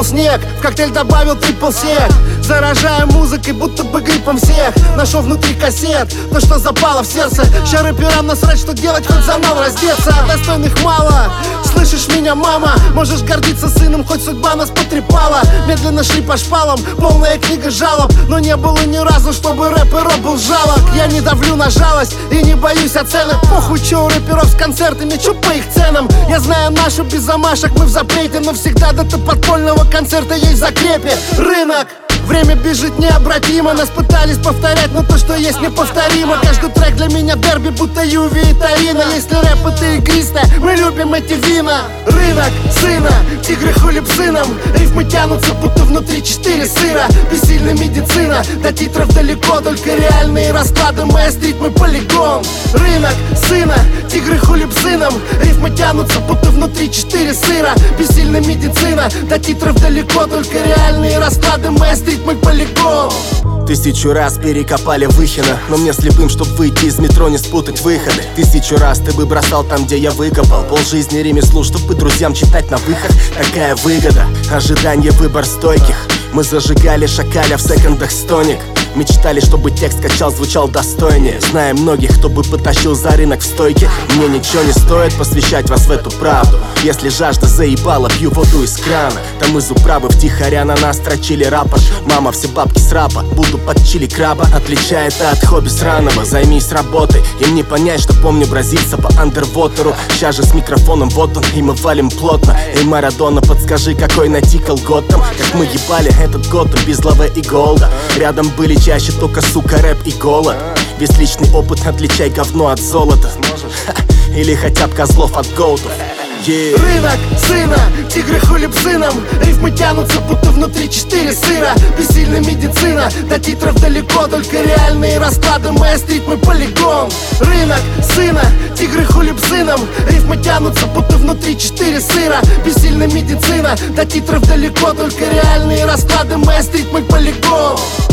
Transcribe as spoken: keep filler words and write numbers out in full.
выпал снег, в коктейль добавил трипл сек. Заражаю музыкой, будто бы гриппом всех. Нашел внутри кассет, то, что запало в сердце. Ща рэперам насрать, что делать, хоть за мал раздеться. Достойных мало, слышишь меня, мама? Можешь гордиться сыном, хоть судьба нас потрепала. Медленно шли по шпалам, полная книга жалоб, но не было ни разу, чтобы рэп и рок был жалок. Я не давлю на жалость и не боюсь оценок. Похуй, чё у рэперов с концертами, чё по их ценам. Я знаю нашу без замашек, мы в запрете, но всегда дата подпольного концерта есть в закрепе. Рынок. Время бежит необратимо. Нас пытались повторять, но то, что есть, неповторимо. Каждый трек для меня дерби, будто Юви и Торино. Если рэп это игристое, мы любим эти вина. Рынок сына, тигры хулип сыном. Рифмы тянутся, будто внутри четыре сыра. Бессильная медицина, до титров далеко. Только реальные расклады, моя стрит, мой полигон. Рынок сына, тигры хулип сыном. Рифмы тянутся, будто внутри четыре сыра. Бессильная медицина, до титров далеко. Только реальные расклады, моя стрит, мой полигон. Тысячу раз перекопали Выхино, но мне слепым, чтоб выйти из метро, не спутать выходы. Тысячу раз ты бы бросал там, где я выкопал. Полжизни ремеслу, чтобы друзьям читать на выход. Такая выгода, ожидание, выбор стойких. Мы зажигали шакаля в секондах стоник. Мечтали, чтобы текст качал, звучал достойнее. Знаем многих, кто бы потащил за рынок в стойке. Мне ничего не стоит посвящать вас в эту правду. Если жажда заебала, пью воду из крана. Там из управы втихаря на нас строчили рапорт. Мама, все бабки с рапа, буду под чили краба. Отличай это от хобби сраного, займись работой. Им не понять, что помню бразильца по андервотеру. Сейчас же с микрофоном вот он, и мы валим плотно. Эй, Марадона, подскажи, какой натикал год там. Как мы ебали этот год без лавы и голда. Рядом были чаще только, сука, рэп и голод. Весь личный опыт, отличай говно от золота. Ха, или хотя бы козлов от голдов. Yeah. Рынок сына, тигры хулип сыном. Рифмы тянутся, будто внутри четыре сыра. Бессильная медицина, до титров далеко. Только реальные расклады, моя стрит, мой полигон. Рынок сына, тигры хулип сыном. Рифмы тянутся, будто внутри четыре сыра. Бессильная медицина, до титров далеко. Только реальные расклады, моя стрит, мой полигон.